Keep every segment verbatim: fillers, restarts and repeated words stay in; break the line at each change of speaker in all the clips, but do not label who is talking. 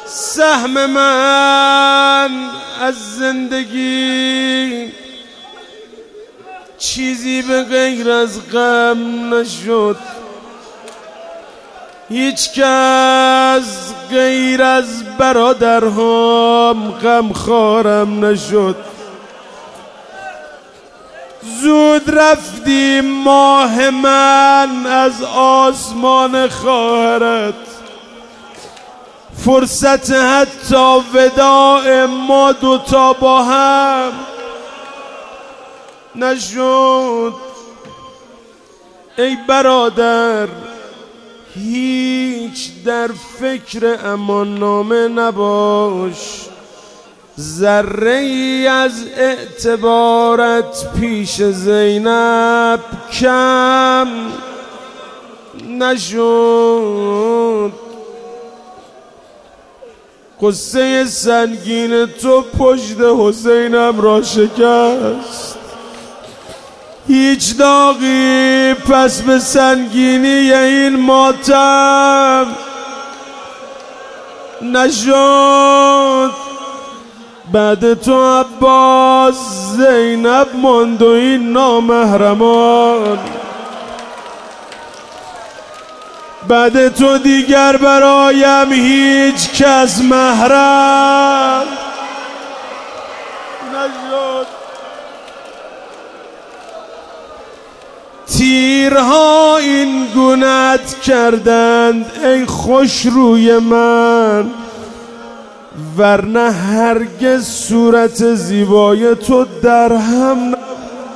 سهم من از زندگی چیزی به غیر از غم نشد، هیچ کس غیر از برادرهام غم خارم نشد. زود رفتی ماه من از آسمان خواهرت، فرصت حتی وداع ما دوتا با هم نشد. ای برادر هیچ در فکر اماننامه نباش، ذره ای از اعتبارت پیش زینب کم نشد. قصه سنگین تو پشت حسینم را شکست، هیچ داغی پس به سنگینی این ماتم نشد. بعد تو عباس زینب ماند و این نامحرمان، بعد تو دیگر برایم هیچ کس محرم نشد. تیرها این گونت کردند ای خوش روی من، ورنه هرگز صورت زیبای تو در هم نبود.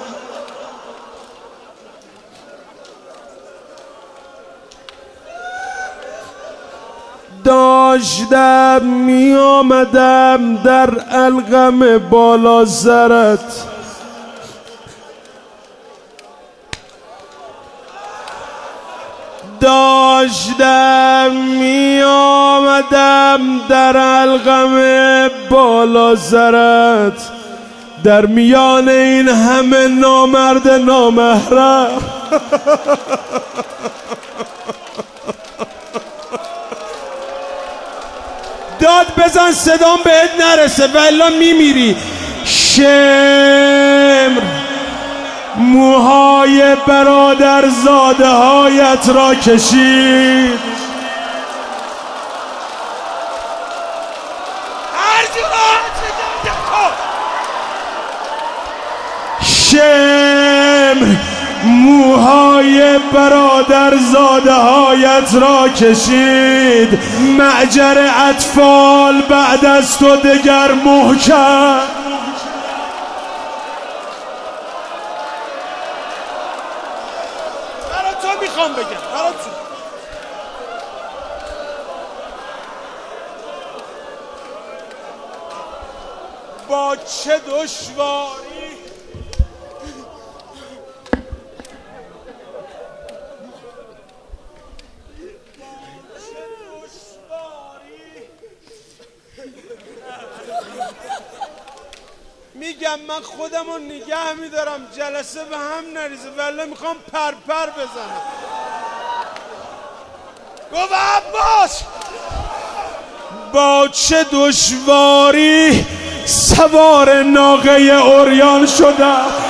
داشتم می آمدم در القم بالا سرت، داشتم می آمدم در القم بالا سرت، در میان این همه نامرد نامحرم داد بزن صدام بهت نرسه والا میمیری. شمر موهای برادر زاده هایت را کشید، شمر موهای برادر زاده هایت را کشید، معجر اطفال بعد از تو دگر محکم. برای تو میخوام بگم، برای تو با چه دشواری میگم من خودم رو نگه میدارم جلسه به هم نریزه، ولی میخوام پرپر بزنم. گفت عباس با چه دشواری سوار ناقه عریان شدم،